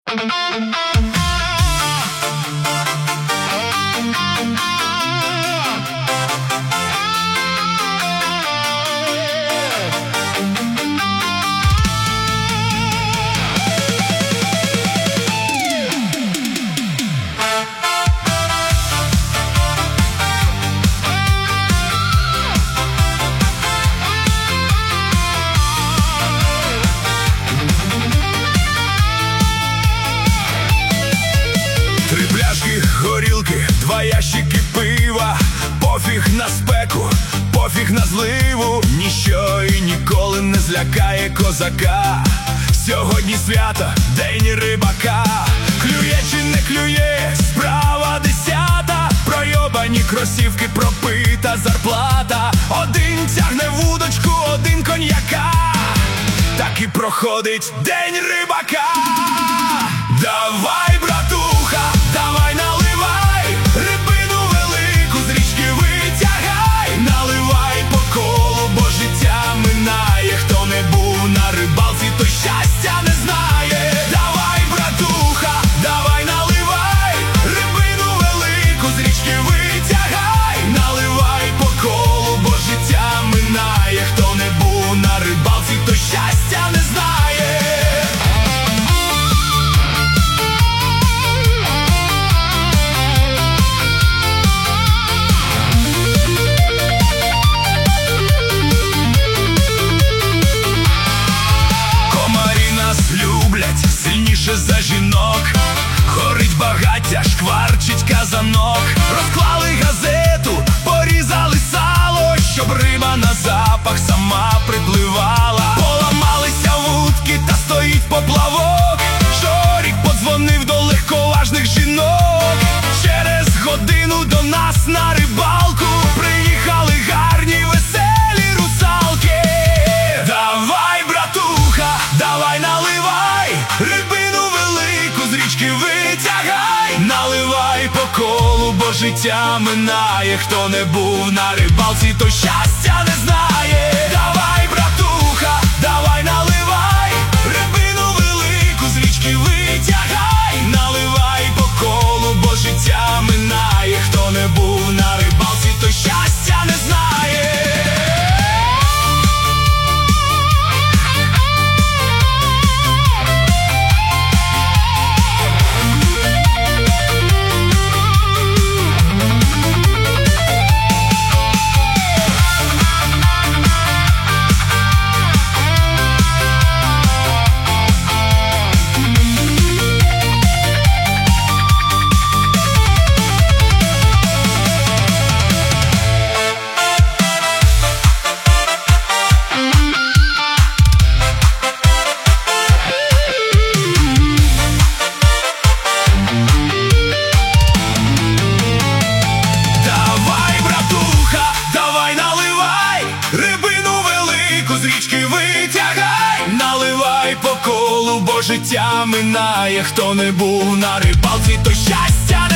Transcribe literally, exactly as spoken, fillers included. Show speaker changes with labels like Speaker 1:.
Speaker 1: Три пляшки горілки, два ящики пива. Пофіг на спеку, пофіг на зливу. Ніщо і ніколи не злякає козака. Сьогодні свято, день рибака. Клює чи не клює, справа десята. Пройобані кросівки, пропита зарплата. Один тягне вудочку, один коньяка. Так і проходить день рибака. Давай, братуха, давай наливай, рибину велику з річки витягай. Наливай по колу, бо життя минає. Хто не був на рибалці, той щастя не знає. Давай, братуха, давай наливай, рибину велику з річки витягай. Наливай по колу, бо життя минає. Хто не був на рибалці, той щастя не знає. Сильніше за жінок, горить багаття, шкварчить казанок. Розклали газету, порізали сало, щоб риба на запах сама припливала. Поламалися вудки, та стоїть поплавок. Жорік подзвонив до легковажних жінок. Через годину до нас на рибалку приїхали гарні веселі русалки. Давай, братуха, давай наливай, рибину велику з річки витягай. Наливай по колу, бо життя минає. Хто не був на рибалці, той щастя не знає. Давай, братуха, давай наливай, рибину велику з річки витягай. Наливай по колу, бо життя минає. Хто не був на рибалці, той щастя не знає. Життя минає. Хто не був на рибалці, той щастя